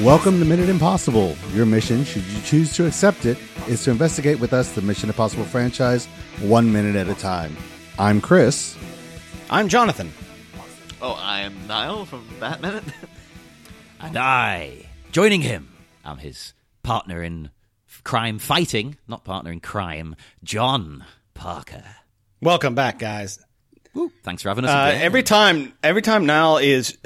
Welcome to Minute Impossible. Your mission, should you choose to accept it, is to investigate with us the Mission Impossible franchise 1 minute at a time. I'm Chris. I'm Jonathan. Oh, I am Niall from Bat Minute. And I, joining him, I'm his partner in crime fighting, not partner in crime, John Parker. Welcome back, guys. Woo, thanks for having us again. Every time Niall is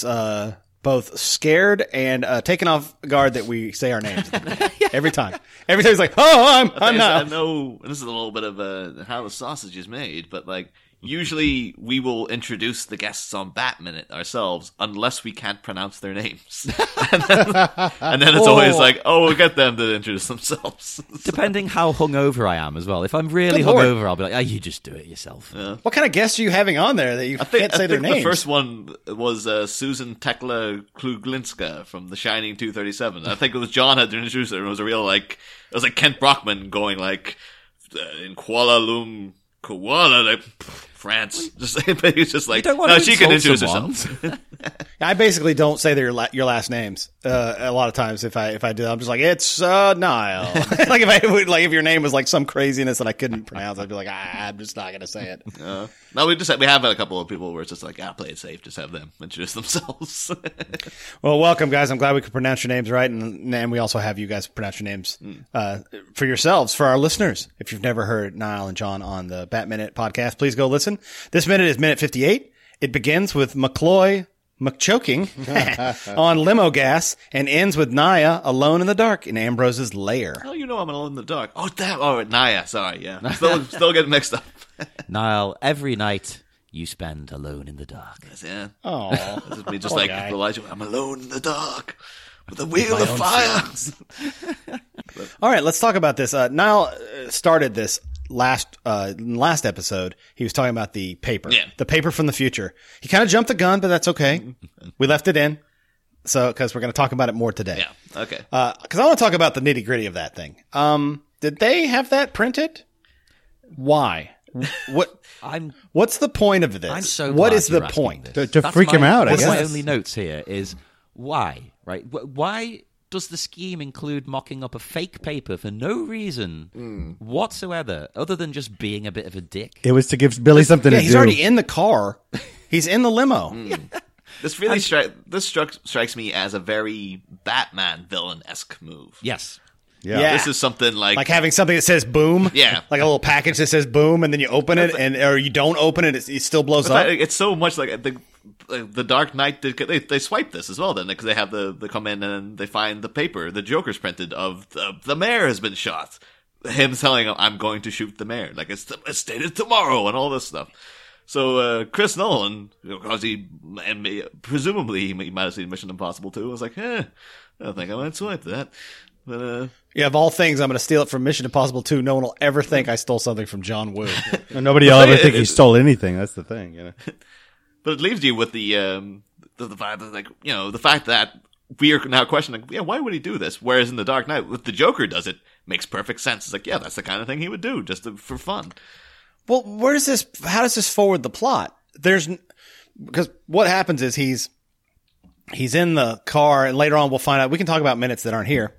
both scared and taken off guard that we say our names. Every time he's like, "Oh, I'm Niall." I know this is a little bit of how the sausage is made, but like usually we will introduce the guests on Bat Minute ourselves unless we can't pronounce their names, and then it's always like, "Oh, we'll get them to introduce themselves." Depending how hungover I am as well. If I'm really Good Lord. hungover, I'll be like, you just do it yourself. Yeah. What kind of guests are you having on there that you can't say their names? The first one was Susan Tekla Kluglinska from The Shining 237. I think it was John had to introduce her, and it was a real like Kent Brockman going like in Kuala Lumpur, like France. He's just like, You don't want no, to she can insult introduce someone. herself. I basically don't say your last names a lot of times. If I do, I'm just like, it's Niall. Like if your name was like some craziness that I couldn't pronounce, I'd be like, I'm just not gonna say it. No, we have a couple of people where it's just like, play it safe, just have them introduce themselves. Well, welcome, guys. I'm glad we could pronounce your names right, and we also have you guys pronounce your names for yourselves, for our listeners. If you've never heard Niall and John on the Bat Minute podcast, please go listen. This minute is minute 58. It begins with McCloy McChoking on limo gas and ends with Naya alone in the dark in Ambrose's lair. Oh, you know I'm alone in the dark. Oh, damn. Oh, Naya. Sorry, yeah. Still getting mixed up. Niall, every night you spend alone in the dark. Yes, yeah. Oh, This is me just Poor like guy. Elijah. I'm alone in the dark with a wheel of fire. all right. Let's talk about this. Niall started this last episode. He was talking about the paper, the paper from the future. He kind of jumped the gun, but that's okay. We left it in, because we're going to talk about it more today. Yeah, okay. Because I want to talk about the nitty gritty of that thing. Did they have that printed? Why? What's the point of this? I'm so what glad is the you're asking point? this. To That's freak him out, I That's my guess. only notes here is why, right? Why does the scheme include mocking up a fake paper for no reason whatsoever, other than just being a bit of a dick? It was to give Billy something Yeah, to he's do. already in the car. He's in the limo. This really strikes me as a very Batman villain-esque move. Yes. Yeah. This is something Like having something that says boom. Yeah. Like a little package that says boom, and then you open it, or you don't open it, it still blows up. It's so much like the Dark Knight. They swipe this as well, then, because they have they come in and they find the paper the Joker's printed of the mayor has been shot. Him telling him, "I'm going to shoot the mayor," like it's stated tomorrow, and all this stuff. So Chris Nolan, because presumably he might have seen Mission Impossible 2, was like, I don't think I might swipe that. But Yeah, of all things, I'm going to steal it from Mission Impossible 2. No one will ever think I stole something from John Woo. And nobody will ever think he stole anything. That's the thing, you know. But it leaves you with the fact that, like, you know, the fact that we are now questioning, why would he do this? Whereas in The Dark Knight, if the Joker does it, makes perfect sense. It's like, that's the kind of thing he would do, just for fun. Well, how does this forward the plot? Because what happens is he's in the car, and later on we'll find out, we can talk about minutes that aren't here.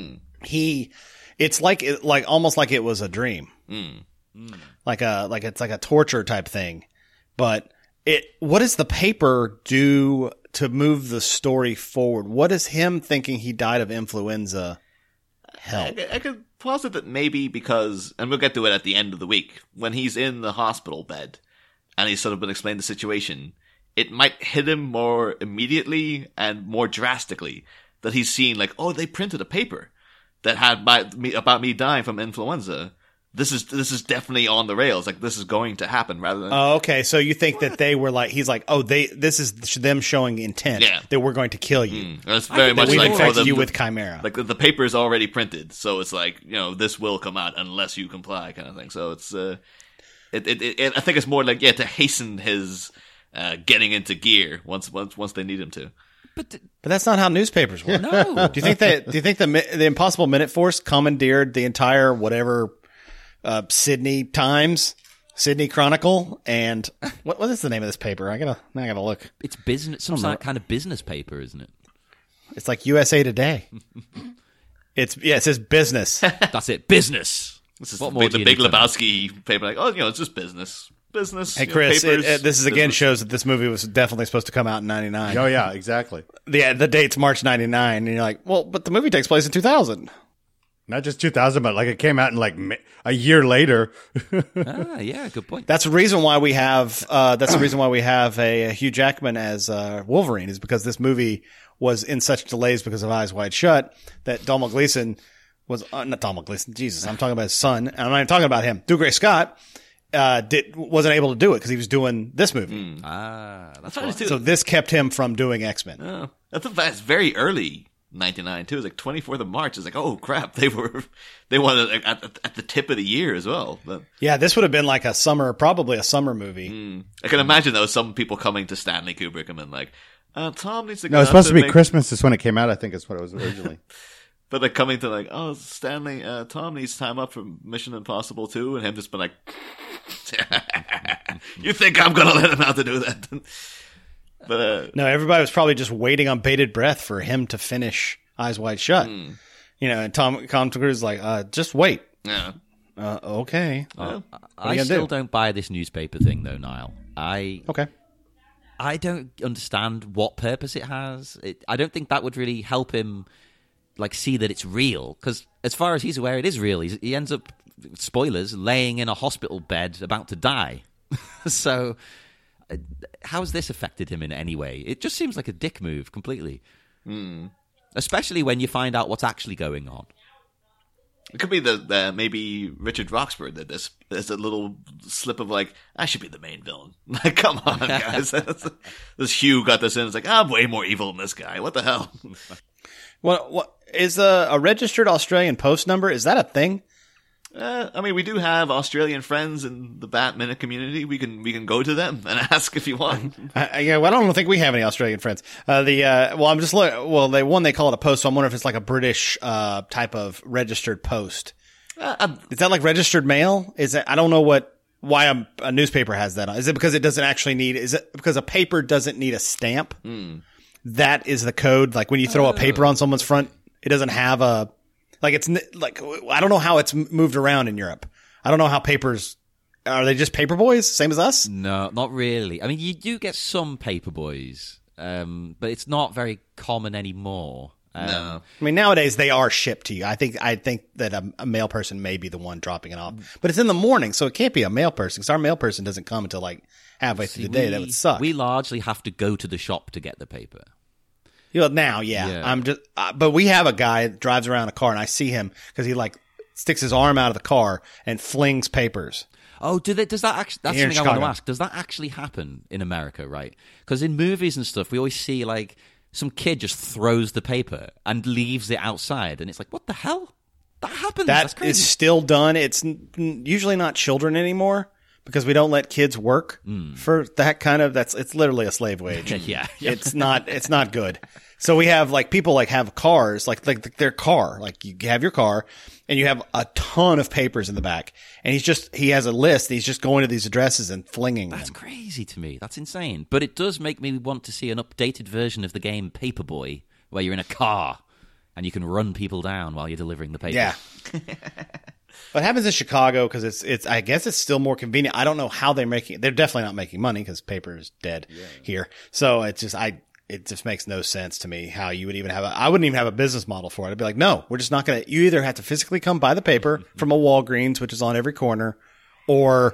It's almost like it was a dream. Like it's like a torture type thing. But what does the paper do to move the story forward? What does him thinking he died of influenza help? I could posit that maybe because, and we'll get to it at the end of the week, when he's in the hospital bed and he's sort of been explained the situation, it might hit him more immediately and more drastically that he's seen, like, oh, they printed a paper that had about me dying from influenza. This is definitely on the rails. Like, this is going to happen, rather than. Oh, okay. So you think that they were like, he's like, oh, this is them showing intent that we're going to kill you. It's very much We've like infected you with Chimera. Like the paper is already printed, so it's like, this will come out unless you comply, kind of thing. So it's I think it's more like to hasten his getting into gear once they need him to. But that's not how newspapers work. No. Do you think the Impossible Minute Force commandeered the entire whatever Sydney Times, Sydney Chronicle, and what is the name of this paper? I gotta look. It's business, some kind of business paper, isn't it? It's like USA Today. It says business. That's it. Business. This is What more do the you Big need to know? Lebowski paper. Like, oh, it's just business. Business. Hey, Chris, papers, this is again business. shows that this movie was definitely supposed to come out in 99. Oh yeah, exactly. The date's March 99, and you're like, well, but the movie takes place in 2000. Not just 2000, but like it came out in like a year later. Yeah, good point. That's the reason why we have a Hugh Jackman as Wolverine, is because this movie was in such delays because of Eyes Wide Shut that Domhnall Gleeson was not Domhnall Gleeson. Jesus, I'm talking about his son, and I'm not even talking about him. Dougray Scott wasn't able to do it because he was doing this movie. That's Funny, why. too. So this kept him from doing X-Men. Oh, that's very early 99 too. It was like 24th of March. It's like, oh crap, they wanted it at the tip of the year as well. But Yeah, this would have been like probably a summer movie. I can imagine though some people coming to Stanley Kubrick and being like, Tom needs to go. No, it's out supposed to be make-" Christmas. Is when it came out. I think is what it was originally. But like coming to like, oh Stanley, Tom needs time up for Mission Impossible 2, and him just been like, you think I'm gonna let him out to do that? But No, everybody was probably just waiting on bated breath for him to finish Eyes Wide Shut. You know, and Tom Cruise is like, just wait. yeah. Okay. Well, I gonna still do? don't buy this newspaper thing, though, Niall. Okay. I don't understand what purpose it has. I don't think that would really help him, like, see that it's real. Because as far as he's aware, it is real. He ends up, spoilers, laying in a hospital bed about to die. So, how's this affected him in any way? It just seems like a dick move completely. Especially when you find out what's actually going on. It could be that maybe Richard Roxburgh did this. There's a little slip of like, I should be the main villain. Like, come on, guys. This Hugh got this in. It's like, I'm way more evil than this guy. What the hell? What is a registered Australian post number? Is that a thing? I mean, we do have Australian friends in the Batman community. We can go to them and ask if you want. I don't think we have any Australian friends. I'm just looking. They call it a post. So I'm wondering if it's like a British type of registered post. Is that like registered mail? I don't know why a newspaper has that. Is it because it doesn't actually need? Is it because a paper doesn't need a stamp? That is the code. Like when you throw a paper on someone's front, it doesn't have a. Like it's like I don't know how it's moved around in Europe. I don't know how papers are. They just paper boys, same as us? No, not really. I mean, you do get some paper boys, but it's not very common anymore. No. I mean, nowadays they are shipped to you. I think that a mail person may be the one dropping it off, but it's in the morning, so it can't be a mail person because our mail person doesn't come until like halfway through the day. That would suck. We largely have to go to the shop to get the paper. Now, yeah. But we have a guy that drives around a car, and I see him because he like sticks his arm out of the car and flings papers. Oh, does that actually? That's Here in something I want to Chicago. ask. Does that actually happen in America? Right? Because in movies and stuff, we always see like some kid just throws the paper and leaves it outside, and it's like, what the hell? That happens. That's That crazy. is still done. It's usually not children anymore because we don't let kids work for that kind of. It's literally a slave wage. Yeah. It's not good. So we have like people like have cars, like their car, like you have your car and you have a ton of papers in the back and he has a list. And he's just going to these addresses and flinging That's them. crazy to me. That's insane. But it does make me want to see an updated version of the game Paperboy, where you're in a car and you can run people down while you're delivering the paper. Yeah. What happens in Chicago, because it's I guess it's still more convenient. I don't know how they're definitely not making money because paper is dead here. So it just makes no sense to me how you would even I wouldn't even have a business model for it. I'd be like, no, we're just not going to, you either have to physically come buy the paper from a Walgreens, which is on every corner, or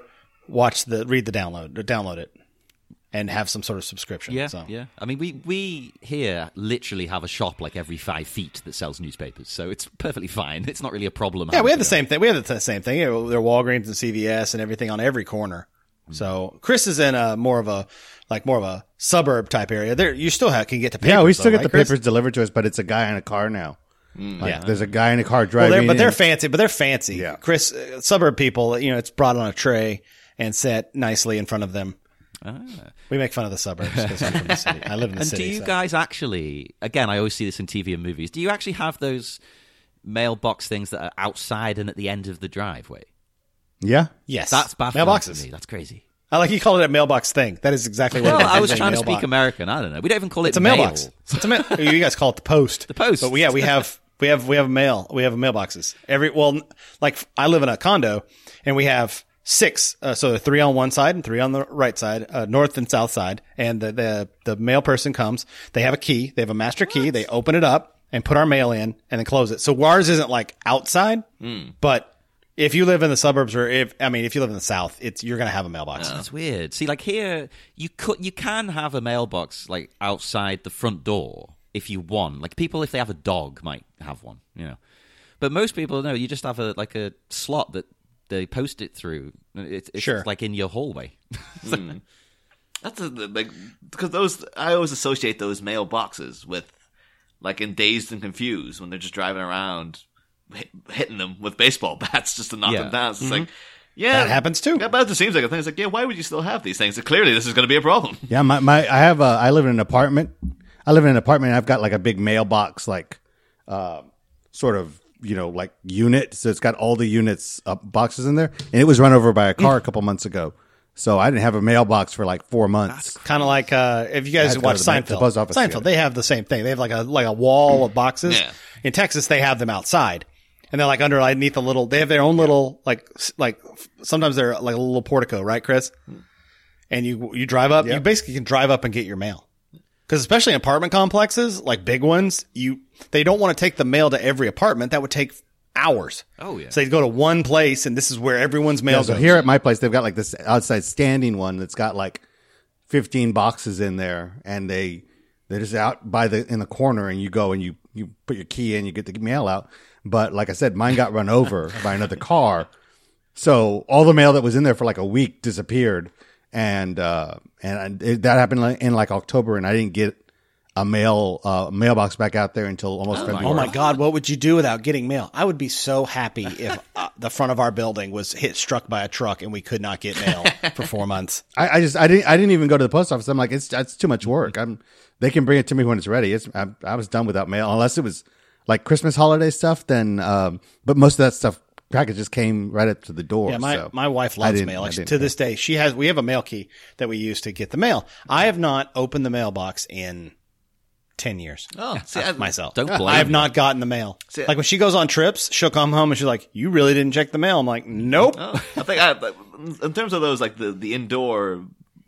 download it and have some sort of subscription. Yeah, So. yeah. I mean, we here literally have a shop like every 5 feet that sells newspapers, so it's perfectly fine. It's not really a problem. Yeah, we have the same thing. We have the same thing. You know, there are Walgreens and CVS and everything on every corner. So Chris is in more of a suburb type area. There, you still can get the papers. Yeah, we still though, get right, the Chris? papers delivered to us, but it's a guy in a car now. Like, Yeah. there's a guy in a car Well, driving. they're in. fancy. But they're fancy. Yeah. Chris, suburb people, you know, it's brought on a tray and set nicely in front of them. We make fun of the suburbs because I'm from the city. I live in the And city. do you so. guys actually, again, I always see this in TV and movies, do you actually have those mailbox things that are outside and at the end of the driveway? Yeah. Yes, That's baffling mailboxes. to me. That's crazy. I like you called it a mailbox thing. That is exactly what Well, it is. I was It's a trying to mailbox. speak American. I don't know. We don't even call it It's a mailbox. mail. It's a you guys call it the post. The post. But we have mail. We have mailboxes. Like I live in a condo and we have 6. So 3 on one side and 3 on the right side, north and south side. And the mail person comes. They have a key. They have a master key. They open it up and put our mail in and then close it. So ours isn't like outside, but if you live in the suburbs or if you live in the South, you're going to have a mailbox. That's weird. See, like here, you can have a mailbox like outside the front door if you want. Like people, if they have a dog, might have one, But most people, no, you just have a slot that they post it through. It's Sure. like in your hallway. That's because I always associate those mailboxes with like in Dazed and Confused when they're just driving around hitting them with baseball bats just to knock them down. So it's like, That happens too. Yeah, but it seems like a thing. It's like, why would you still have these things? Clearly, this is going to be a problem. Yeah, I live in an apartment. And I've got like a big mailbox, like, sort of, like unit. So it's got all the units boxes in there, and it was run over by a car a couple months ago. So I didn't have a mailbox for like 4 months. Kind of like if you guys watch Seinfeld. the post office, Seinfeld, they have the same thing. They have like a wall of boxes. Yeah. In Texas, they have them outside, and they're like underneath a little. They have their own little like sometimes they're like a little portico, right, Chris? And you drive up. You basically can drive up and get your mail. Because especially in apartment complexes, like big ones, they don't want to take the mail to every apartment. That would take hours. Oh, yeah. So they go to one place, and this is where everyone's mail So goes. here at my place, they've got like this outside standing one that's got like 15 boxes in there, and they're just out in the corner, and you go and you put your key in, you get the mail out. But like I said, mine got run over by another car, so all the mail that was in there for like a week disappeared, and that happened in like October, and I didn't get a mailbox back out there until almost February. Oh my God, what would you do without getting mail? I would be so happy if the front of our building was struck by a truck and we could not get mail for 4 months. I didn't even go to the post office. I'm like, it's too much work. They can bring it to me when it's ready. I was done without mail, unless it was like Christmas holiday stuff. Then, but most of that stuff packages came right up to the door. Yeah, my wife loves mail. Like, to this day, we have a mail key that we use to get the mail. I have not opened the mailbox in 10 years. Oh, see, Myself. Don't blame I have me. not gotten the mail. See, like when she goes on trips, she'll come home and she's like, "You really didn't check the mail?" I'm like, "Nope." I think in terms of those, like the indoor,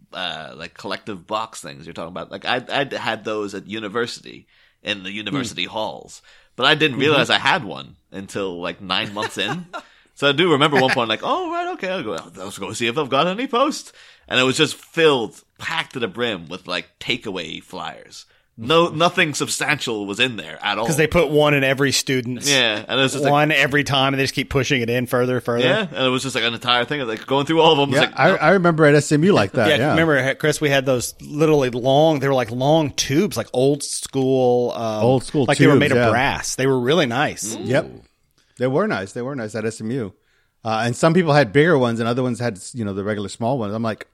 like collective box things you're talking about, like I had those at university in the university halls, but I didn't realize I had one until like 9 months in. So I do remember one point, like, oh right, okay, let's go see if I've got any post, and it was just packed to the brim with like takeaway flyers. No, nothing substantial was in there at all. Because they put one in every student's. Yeah, and it was just one every time, and they just keep pushing it in further. Yeah, and it was just like an entire thing of like going through all of them. Yeah, Like, I remember at SMU like that. Yeah, Remember, Chris, we had those literally long. They were like long tubes, like old school. Like they were made of brass. They were really nice. Yep, they were nice. They were nice at SMU, and some people had bigger ones, and other ones had the regular small ones. I'm like.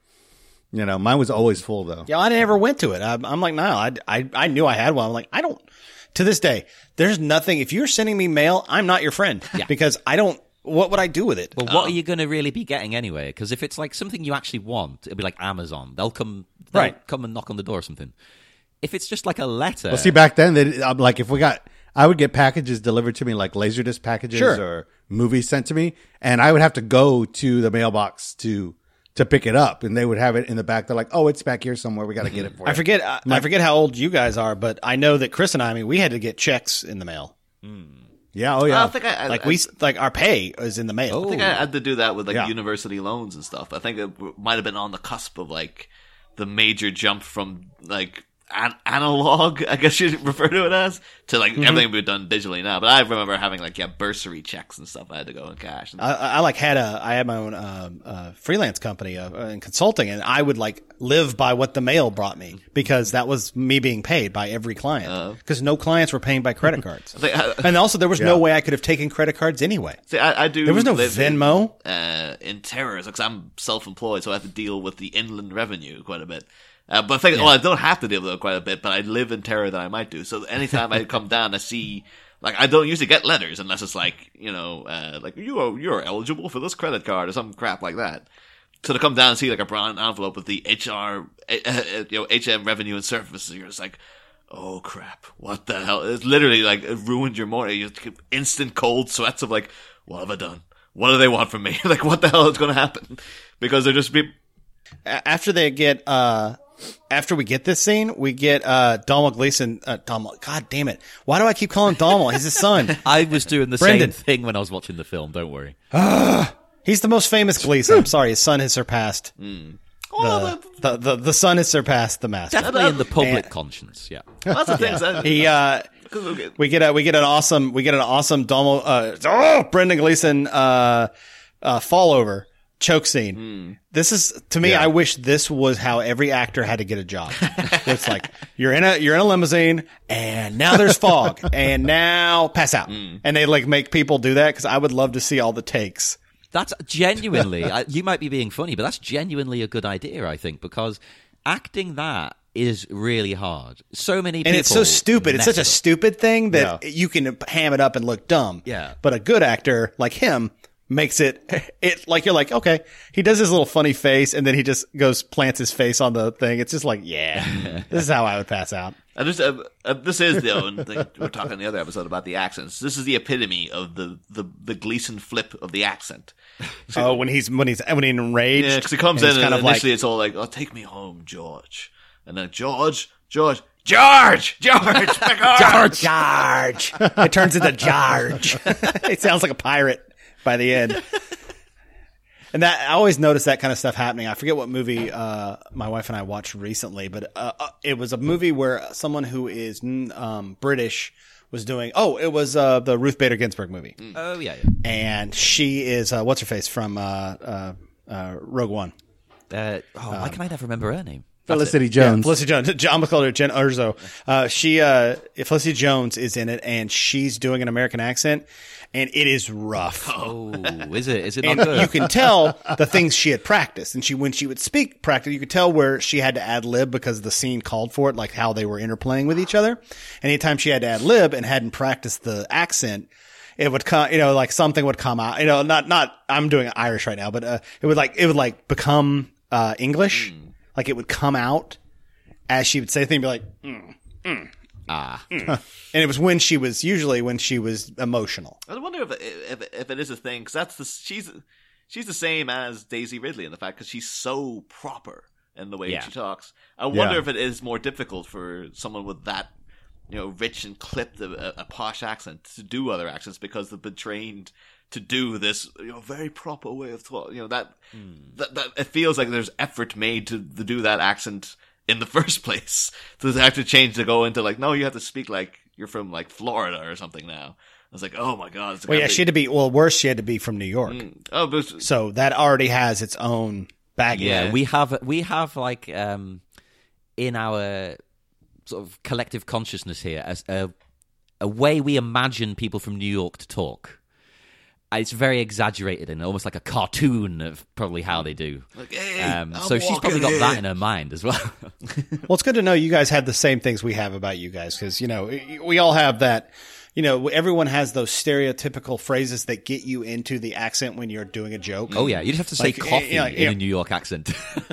Mine was always full though. Yeah, I never went to it. I'm like, no, I knew I had one. I'm like, I don't. To this day, there's nothing. If you're sending me mail, I'm not your friend because I don't. What would I do with it? Well, what are you going to really be getting anyway? Because if it's like something you actually want, it'll be like Amazon. They'll come and knock on the door or something. If it's just like a letter, well, see, back then, like if I would get packages delivered to me, like Laserdisc packages or movies sent to me, and I would have to go to the mailbox to pick it up, and they would have it in the back. They're like, "Oh, it's back here somewhere. We got to get it for you." I forget how old you guys are, but I know that Chris and I mean, we had to get checks in the mail. Yeah, oh yeah. I think our pay is in the mail. I think I had to do that with like university loans and stuff. I think it might have been on the cusp of like the major jump from like analog, I guess you'd refer to it as, to like everything we've done digitally now. But I remember having like bursary checks and stuff. I had to go in cash. I had my own freelance company in consulting, and I would like live by what the mail brought me because that was me being paid by every client because no clients were paying by credit cards, and also there was no way I could have taken credit cards anyway. See, I do. There was no Venmo in terrors because I'm self-employed, so I have to deal with the inland revenue quite a bit. But I think, I don't have to deal with it quite a bit, but I live in terror that I might do. So anytime I come down, I see, like, I don't usually get letters unless it's like, like you're eligible for this credit card or some crap like that. So to come down and see like a brown envelope with the HM revenue and services, you're just like, oh crap, what the hell? It's literally like, it ruined your morning. You get instant cold sweats of like, what have I done? What do they want from me? Like, what the hell is going to happen? Because they're just After they get, after we get this scene, we get, Donald Gleason, God damn it. Why do I keep calling him Donald? He's his son. I was doing the Brendan. same thing when I was watching the film. Don't worry. He's the most famous Gleason. I'm sorry, his son has surpassed. The son has surpassed the master. Definitely in the public conscience. Yeah. That's the thing. We get an awesome Donald, Brendan Gleason, fall over choke scene. This is, to me, I wish this was how every actor had to get a job. It's like, you're in a limousine and now there's fog and now pass out. And they like make people do that because I would love to see all the takes. That's genuinely, you might be being funny, but that's genuinely a good idea, I think, because acting that is really hard. So many people. And it's so stupid. It's such a stupid thing that you can ham it up and look dumb. Yeah. But a good actor like him makes it like, you're like, okay, he does his little funny face and then he just plants his face on the thing. It's just like, yeah, this is how I would pass out. This is though, and we're talking in the other episode about the accents. This is the epitome of the Gleason flip of the accent. So, when he's enraged. Yeah, because he comes in and kind of initially it's all like, "Oh, take me home, George," and then George, pick up. George. It turns into George. It sounds like a pirate by the end. And that, I always notice that kind of stuff happening. I forget what movie my wife and I watched recently, but it was a movie where someone who is British was doing. Oh, it was the Ruth Bader Ginsburg movie. Oh yeah. And she is what's her face from Rogue One. Why can I never remember her name? Felicity Jones. Yeah, Felicity Jones. I'm gonna call her Jen Urzo. Felicity Jones is in it, and she's doing an American accent, and it is rough. Oh, is it? Is it And not good? you can tell the things she had practiced, and when she would speak practice, you could tell where she had to ad lib because the scene called for it, like how they were interplaying with each other. Anytime she had to ad lib and hadn't practiced the accent, it would come, like something would come out. Not. I'm doing Irish right now, but it would become English. Like it would come out as she would say things, be like, And it was when she was emotional. I wonder if it is a thing, because she's the same as Daisy Ridley in the fact because she's so proper in the way she talks. I wonder if it is more difficult for someone with that, rich and clipped a posh accent to do other accents because they've been trained to do this, very proper way of talking. That it feels like there's effort made to do that accent in the first place. So they have to change to go into like, no, you have to speak like you're from like Florida or something now. I was like, oh my god. She had to be. Well, worse, she had to be from New York. So that already has its own baggage. Yeah, we have like in our sort of collective consciousness here as a way we imagine people from New York to talk. It's very exaggerated and almost like a cartoon of probably how they do. Like, hey, so she's probably got that in her mind as well. Well, it's good to know you guys have the same things we have about you guys because, we all have that. Everyone has those stereotypical phrases that get you into the accent when you're doing a joke. Oh, yeah. You'd have to say coffee in a New York accent.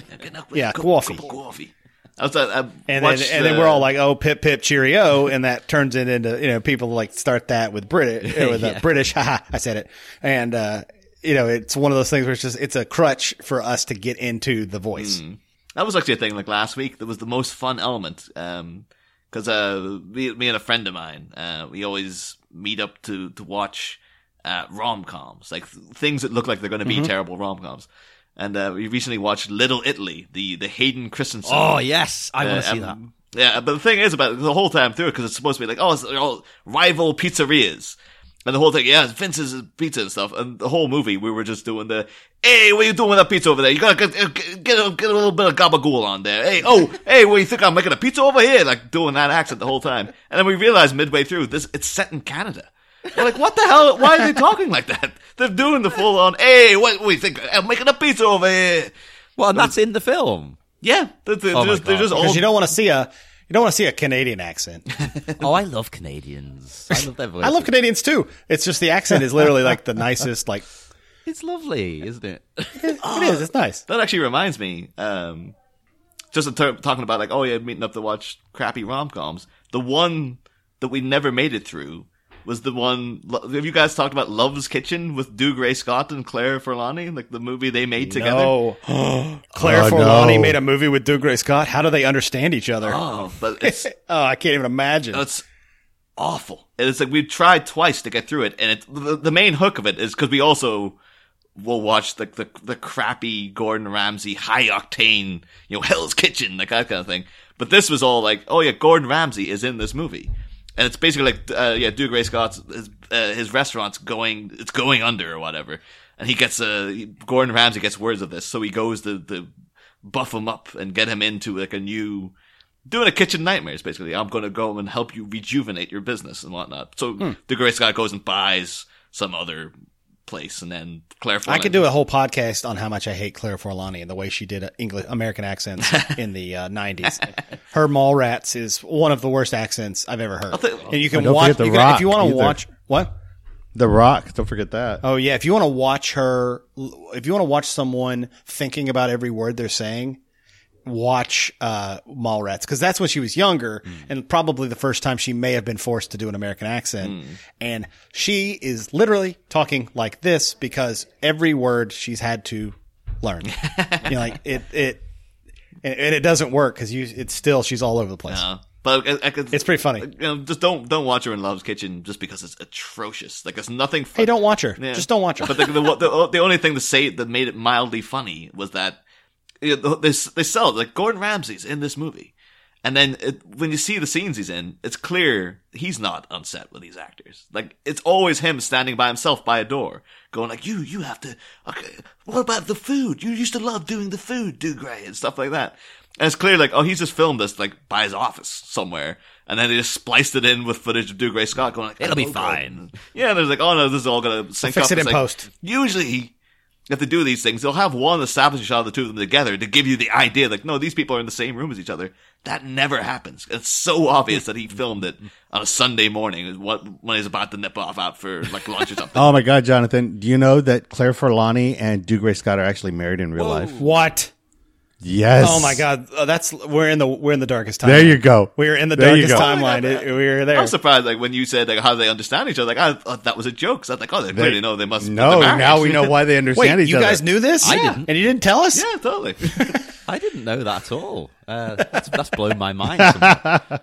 Coffee. And then we're all like, oh, pip, pip, cheerio. And that turns it into, people like start that with British, haha, I said it. And, it's one of those things where it's a crutch for us to get into the voice. That was actually a thing like last week. That was the most fun element. Cause, me and a friend of mine, we always meet up to watch, rom-coms, like things that look like they're going to be terrible rom-coms. And we recently watched Little Italy, the Hayden Christensen. Oh, yes. I want to see that. Yeah, but the thing is about it, the whole time through it, because it's supposed to be like, it's all rival pizzerias. And the whole thing, Vince's pizza and stuff. And the whole movie, we were just doing hey, what are you doing with that pizza over there? You gotta get a little bit of gabagool on there. Hey, what do you think I'm making a pizza over here? Like doing that accent the whole time. And then we realized midway through, it's set in Canada. We're like, what the hell? Why are they talking like that? They're doing the full on, hey, what do you think? I'm making a pizza over here. Well, and that's in the film. Yeah. They're just all. Because you don't want to see a Canadian accent. Oh, I love Canadians. I love their voices. I love Canadians too. It's just the accent is literally like the nicest, like It's lovely, isn't it? It is. It's nice. That actually reminds me, just in talking about like, oh yeah, meeting up to watch crappy rom-coms. The one that we never made it through was the one. Have you guys talked about Love's Kitchen with Dougray Scott and Claire Forlani, like the movie they made together? No. Claire Forlani made a movie with Dougray Scott. How do they understand each other? Oh, but it's I can't even imagine. it's awful. It's like we tried twice to get through it, and the main hook of it is because we also will watch the crappy Gordon Ramsay, high octane, Hell's Kitchen, like that kind of thing. But this was all like, oh yeah, Gordon Ramsay is in this movie. And it's basically like, Dougray Scott's, his restaurant's going under or whatever. And he gets, Gordon Ramsay gets words of this, so he goes to buff him up and get him into like doing a kitchen nightmares, basically. I'm gonna go and help you rejuvenate your business and whatnot. So Dougray Scott goes and buys some other place, and then Claire Forlani. I could do a whole podcast on how much I hate Claire Forlani and the way she did American accents in the 90s. Her Mallrats is one of the worst accents I've ever heard. And you can don't watch forget The Rock if you want to either. watch what? The Rock. Don't forget that. Oh yeah, if you want to watch her, if you want to watch someone thinking about every word they're saying, watch Mallrats, because that's when she was younger and probably the first time she may have been forced to do an American accent. And she is literally talking like this because every word she's had to learn. Like and it doesn't work because it's still, she's all over the place. But It's pretty funny. Just don't watch her in Love's Kitchen just because it's atrocious. Like, there's nothing. Hey, don't watch her. Yeah. Just don't watch her. But the only thing to say that made it mildly funny was that they sell it. Like, Gordon Ramsay's in this movie, and then when you see the scenes he's in, it's clear he's not on set with these actors. Like, it's always him standing by himself by a door, going like, "You have to. Okay, what about the food? You used to love doing the food, Dougray, and stuff like that." And it's clear, like, oh, he's just filmed this, like, by his office somewhere. And then they just spliced it in with footage of Dougray Scott going like, It'll be "Oh, fine." God." Yeah, and there's like, oh no, this is all gonna sync Fix up. it in It's like, post. Usually, if they do these things, they'll have one establishing shot of the two of them together to give you the idea, like, no, these people are in the same room as each other. That never happens. It's so obvious that he filmed it on a Sunday morning when he's about to nip off out for, like, lunch or something. Oh my God, Jonathan! Do you know that Claire Forlani and Dougray Scott are actually married in real life? What? Yes. Oh my God, we're in the darkest timeline. There you go. We're in the There you darkest go. timeline. We're there. I'm surprised, like, when you said, like, how do they understand each other? Like, I thought that was a joke. So I was like, oh, they clearly know they must. No, they're married. now we know why they understand Wait, each you other. guys knew this? I didn't. And you didn't tell us? Yeah, totally. I didn't know that at all. That's blown my mind. Somehow.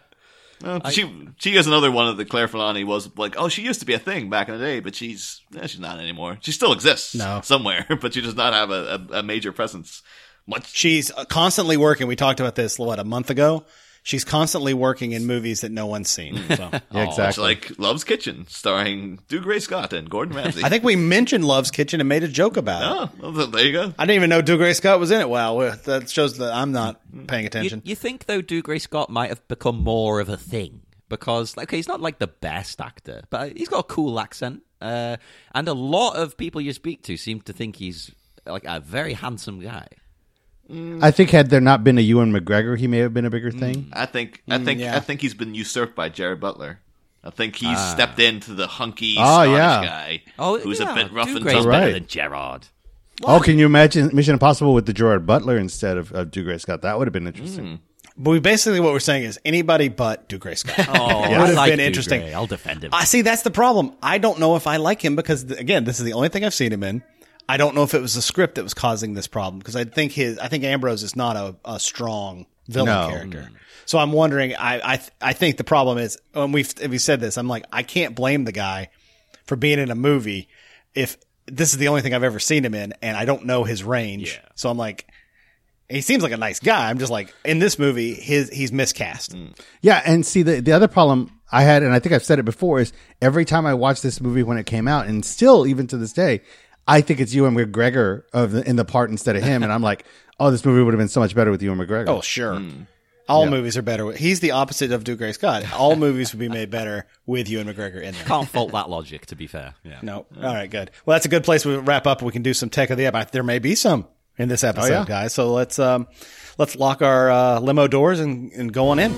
She is another one of the Claire Forlani was like, oh, she used to be a thing back in the day, but she's not anymore. She still exists somewhere, but she does not have a major presence. She's constantly working. We talked about this, a month ago? She's constantly working in movies that no one's seen. So. Yeah, It's exactly. like Love's Kitchen, starring Dougray Scott and Gordon Ramsay. I think we mentioned Love's Kitchen and made a joke about it. Oh, well, there you go. I didn't even know Dougray Scott was in it. Wow, that shows that I'm not paying attention. You think, though, Dougray Scott might have become more of a thing? Because, like, okay, he's not, like, the best actor, but he's got a cool accent. And a lot of people you speak to seem to think he's, like, a very handsome guy. I think had there not been a Ewan McGregor, he may have been a bigger thing. I think he's been usurped by Jared Butler. I think he's stepped into the hunky Scottish guy who's a bit rough and Dougray's tumble. better Right. than Gerard. Oh, can you imagine Mission Impossible with the Gerard Butler instead of Dougray Scott? That would have been interesting. But basically what we're saying is anybody but Dougray Scott. Oh, Would I have like been Dougray. interesting. I'll defend him. I see, that's the problem. I don't know if I like him because, again, this is the only thing I've seen him in. I don't know if it was the script that was causing this problem because I think Ambrose is not a strong villain character. So I'm wondering. I think the problem is when we said this. I'm like, I can't blame the guy for being in a movie if this is the only thing I've ever seen him in, and I don't know his range. Yeah. So I'm like, he seems like a nice guy. I'm just like, in this movie, he's miscast. Yeah, and see the other problem I had, and I think I've said it before, is every time I watched this movie when it came out, and still even to this day, I think it's Ewan McGregor in the part instead of him, and I'm like, oh, this movie would have been so much better with Ewan McGregor. Oh, sure. All movies are better. He's the opposite of Dougray Scott. All movies would be made better with Ewan McGregor in there. Can't fault that logic, to be fair. Yeah. No. All right, good. Well, that's a good place to wrap up. We can do some tech of the app. There may be some in this episode, guys. So let's lock our limo doors and go on in.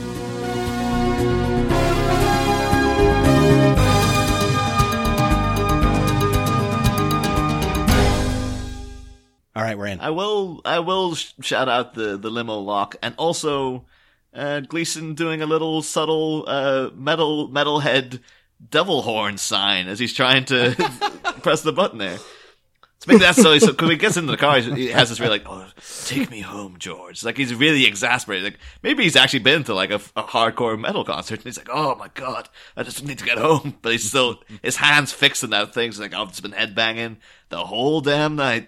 right, we're in. I will shout out the limo lock, and also Gleason doing a little subtle metalhead devil horn sign as he's trying to press the button there. So maybe that's so when he gets into the car, he has this really like, "Oh, take me home, George." Like he's really exasperated. Like maybe he's actually been to like a hardcore metal concert, and he's like, "Oh my god, I just need to get home." But he's still his hands fixed in that thing. So like, I've just been headbanging the whole damn night,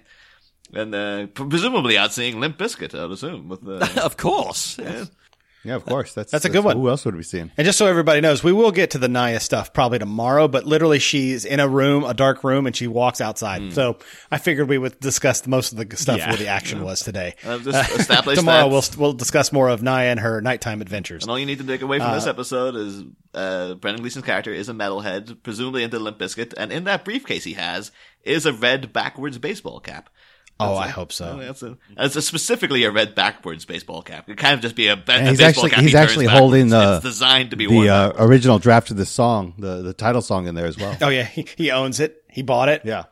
and presumably out seeing Limp Bizkit, I would assume. With Of course. yeah. Yeah, of course. That's a good one. Who else would we see? And just so everybody knows, we will get to the Naya stuff probably tomorrow, but literally she's in a dark room, and she walks outside. So I figured we would discuss most of the stuff where the action was today. Just establish Tomorrow that. we'll discuss more of Naya and her nighttime adventures. And all you need to take away from this episode is Brendan Gleeson's character is a metalhead, presumably into Limp Bizkit, and in that briefcase he has is a red backwards baseball cap. I hope so. It's specifically a red backwards baseball cap. It kind of just be a And he's baseball cap. he's actually holding it's designed to be worn the original draft of the song, the title song in there as well. Oh yeah, he owns it. He bought it. Yeah.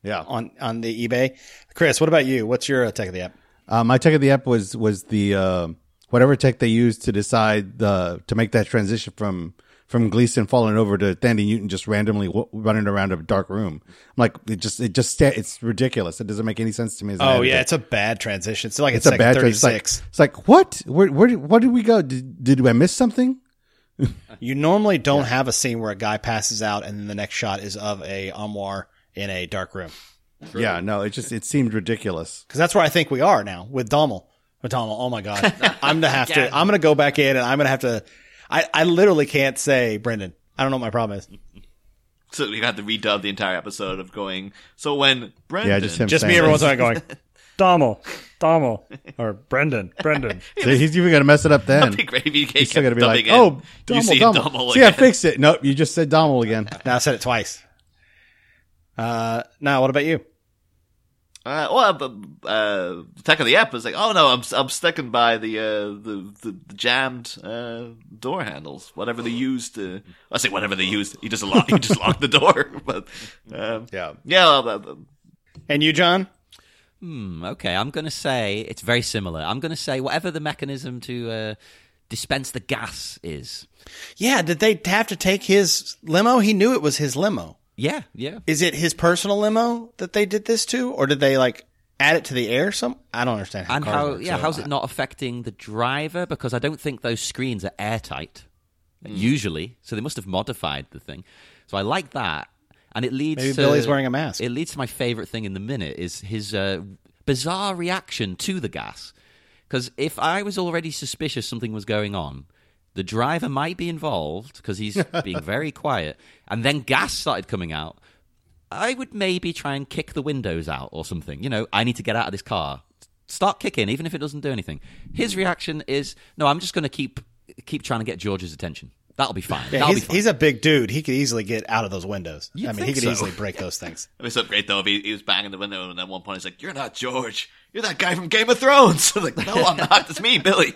On the eBay. Chris, what about you? What's your tech of the app? My tech of the app was the whatever tech they used to decide to make that transition from Gleason falling over to Thandie Newton just randomly running around a dark room. I'm like, it's ridiculous. It doesn't make any sense to me. As an editor. It's a bad transition. It's like It's a bad 36. It's like what? Where did we go? Did I miss something? You normally don't have a scene where a guy passes out and then the next shot is of a armoire in a dark room. Yeah, no, it seemed ridiculous. Because that's where I think we are now with Dommel. Oh my God. I'm going to go back in, and I'm going to have to, I literally can't say, Brendan, I don't know what my problem is. So we got to redub the entire episode of going. So when Brendan, Yeah, just him Just saying me every it. once in a while going, Dommel, or Brendan. So he's even going to mess it up then. big gravy cake He's still going to be like, dubbing in. oh, You see Dommel. Dommel See, I again. fixed it. Nope, you just said Dommel again. Now I said it twice. Now, what about you? Tech of the app is like, oh no, I'm sticking by the jammed door handles. Whatever they used to, I say whatever they used. You just locked the door. But yeah. And you, John? Okay, I'm going to say it's very similar. I'm going to say whatever the mechanism to dispense the gas is. Yeah, did they have to take his limo? He knew it was his limo. Yeah. Is it his personal limo that they did this to, or did they like add it to the air? I don't understand. And cars work, so how's it not affecting the driver? Because I don't think those screens are airtight usually, so they must have modified the thing. So I like that, and it leads. Maybe to, Billy's wearing a mask. It leads to my favorite thing in the minute is his bizarre reaction to the gas. Because if I was already suspicious something was going on, the driver might be involved because he's being very quiet, and then gas started coming out. I would maybe try and kick the windows out or something. You know, I need to get out of this car. Start kicking, even if it doesn't do anything. His reaction is, no, I'm just going to keep trying to get George's attention. That'll be fine. Yeah, he's a big dude. He could easily get out of those windows. You'd I mean, he think could so. easily break those things. It'd be so great though if he was banging the window and at one point he's like, "You're not George. You're that guy from Game of Thrones." I'm like, "No, I'm not. It's me, Billy."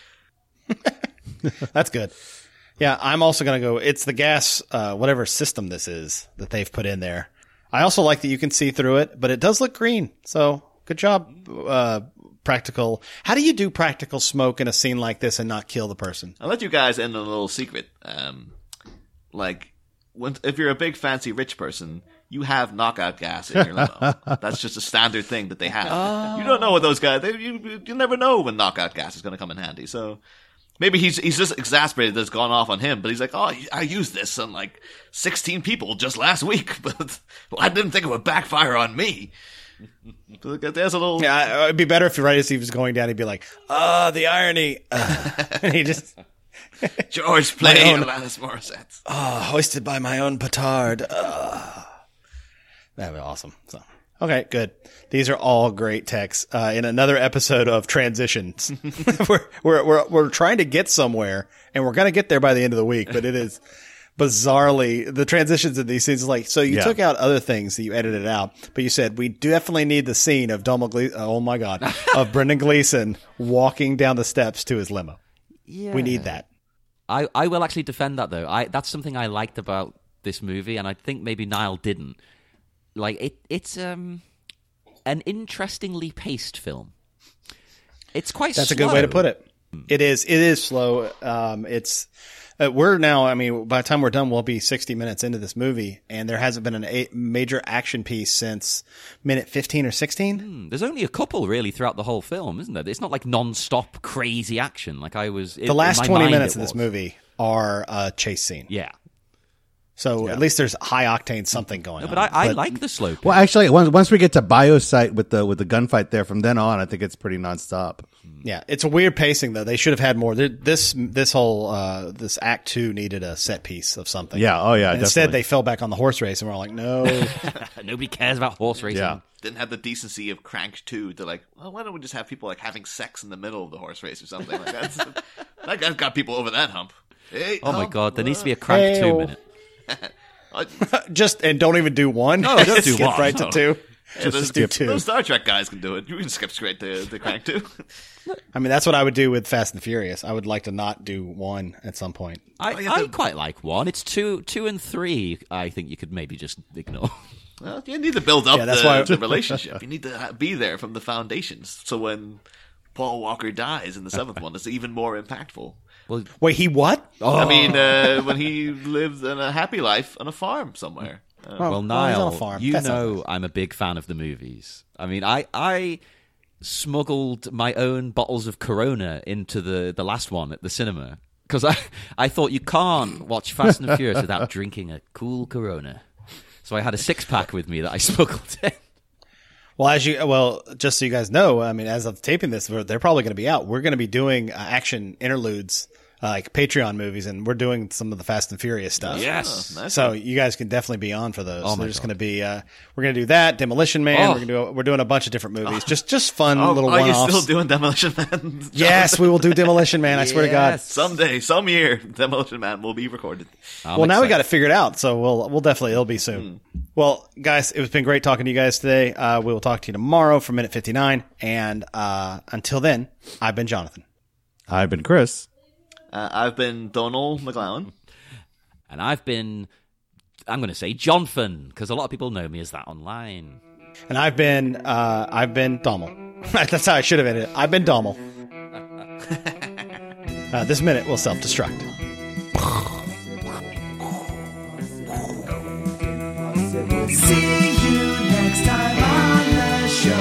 That's good. Yeah, I'm also going to go. It's the gas, whatever system this is that they've put in there. I also like that you can see through it, but it does look green. So good job, practical. How do you do practical smoke in a scene like this and not kill the person? I'll let you guys in on a little secret. If you're a big fancy rich person, you have knockout gas in your limo. That's just a standard thing that they have. You don't know what those guys. You never know when knockout gas is going to come in handy. So maybe he's just exasperated that it's gone off on him. But he's like, "Oh, I used this on like 16 people just last week, but I didn't think it would backfire on me." There's a little. Yeah, it'd be better if right as he was going down, he'd be like, the irony. And he just. George playing Alanis Morissette. Hoisted by my own petard. That'd be awesome. So, okay, good. These are all great texts. In another episode of Transitions, we're trying to get somewhere, and we're gonna get there by the end of the week. But it is bizarrely the transitions in these scenes. Like, so you took out other things that you edited out, but you said we definitely need the scene of oh my God, of Brendan Gleeson walking down the steps to his limo. Yeah. We need that. I will actually defend that, though. That's something I liked about this movie, and I think maybe Niall didn't. Like, it's an interestingly paced film. It's quite That's slow. a good way to put it. It is slow. It's we're now, I mean, by the time we're done, we'll be 60 minutes into this movie, and there hasn't been a major action piece since minute 15 or 16. There's only a couple really throughout the whole film, isn't there? It's not like non-stop crazy action. Like I was. The last 20 minutes of this movie are a chase scene. Yeah. So at least there's high octane something going on. But I like the slow pace. Well, actually, once we get to Biosite with the gunfight there, from then on, I think it's pretty nonstop. Yeah, it's a weird pacing though. They should have had more. This whole this act 2 needed a set piece of something. Yeah, oh yeah. And instead, they fell back on the horse race, and we're all like, no. Nobody cares about horse racing. Yeah. Didn't have the decency of Crank 2 to like, well, why don't we just have people like having sex in the middle of the horse race or something like that? That guy's got people over that hump. Hey, Oh my hump. God, there needs to be a Crank 2 minute. Just and don't even do one. No, don't do Skip one. right to 2. Yeah, those, do 2. those Star Trek guys can do it. You can skip straight to Crank 2. I mean, that's what I would do with Fast and Furious. I would like to not do 1 at some point. I quite like 1. It's 2 and 3. I think you could maybe just ignore. Well, you need to build up that's why- the relationship. You need to be there from the foundations. So when Paul Walker dies in the 7th one, it's even more impactful. Wait, he what? I mean, when he lived in a happy life on a farm somewhere. Well, he's Niall, on a farm. you That's not know nice. I'm a big fan of the movies. I mean, I smuggled my own bottles of Corona into the last one at the cinema because I thought you can't watch Fast and the Furious without drinking a cool Corona. So I had a 6-pack with me that I smuggled in. Well, just so you guys know, I mean, as of taping this, they're probably going to be out. We're going to be doing action interludes, like Patreon movies, and we're doing some of the Fast and Furious stuff. Yes. Nice. So you guys can definitely be on for those. Oh, my There's God. going to be, we're going to do that, Demolition Man. Oh. We're doing a bunch of different movies, just fun little Are you one-offs. still doing Demolition Man? Yes, we will do Demolition Man. I swear to God. Yes. Someday, some year, Demolition Man will be recorded. Well, now we got it figured out, so we'll definitely, it'll be soon. Well, guys, it's been great talking to you guys today. We will talk to you tomorrow for minute 59. And until then, I've been Jonathan. I've been Chris. I've been Donald McGlowan. And I'm going to say Jonathan, because a lot of people know me as that online. And I've been Dommel. That's how I should have ended it. I've been Dommel. This minute will self-destruct. See you next time on the show.